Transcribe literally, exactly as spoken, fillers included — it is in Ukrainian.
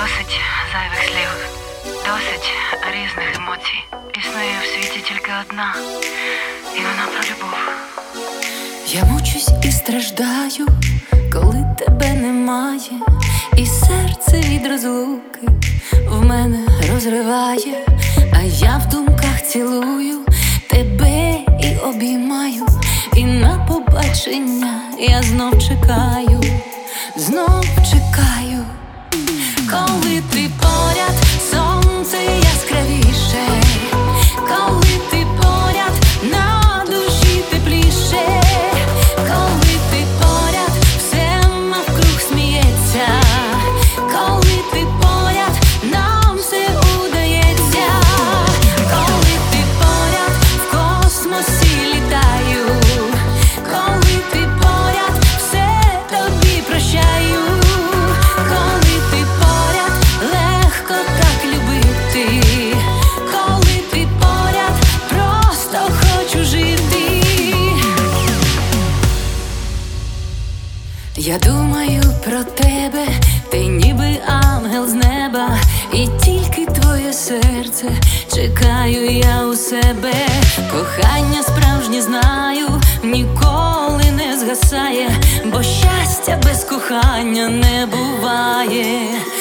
Досить зайвих слів, досить різних емоцій. Існує в світі тільки одна, і вона про любов. Я мучусь і страждаю, коли тебе немає, і серце від розлуки в мене розриває. А я в думках цілую тебе і обіймаю, і на побачення я знов чекаю, знов чекаю. Коли ти поряд, сонце яскравіше, коли ти поряд, на душі тепліше, коли ти поряд, все навкруг сміється, коли ти поряд, нам все удається, коли ти поряд, в космосі літаю, коли ти поряд, все тобі прощаю. Я думаю про тебе, ти ніби ангел з неба, і тільки твоє серце чекаю я у себе. Кохання справжнє знаю, ніколи не згасає, бо щастя без кохання не буває.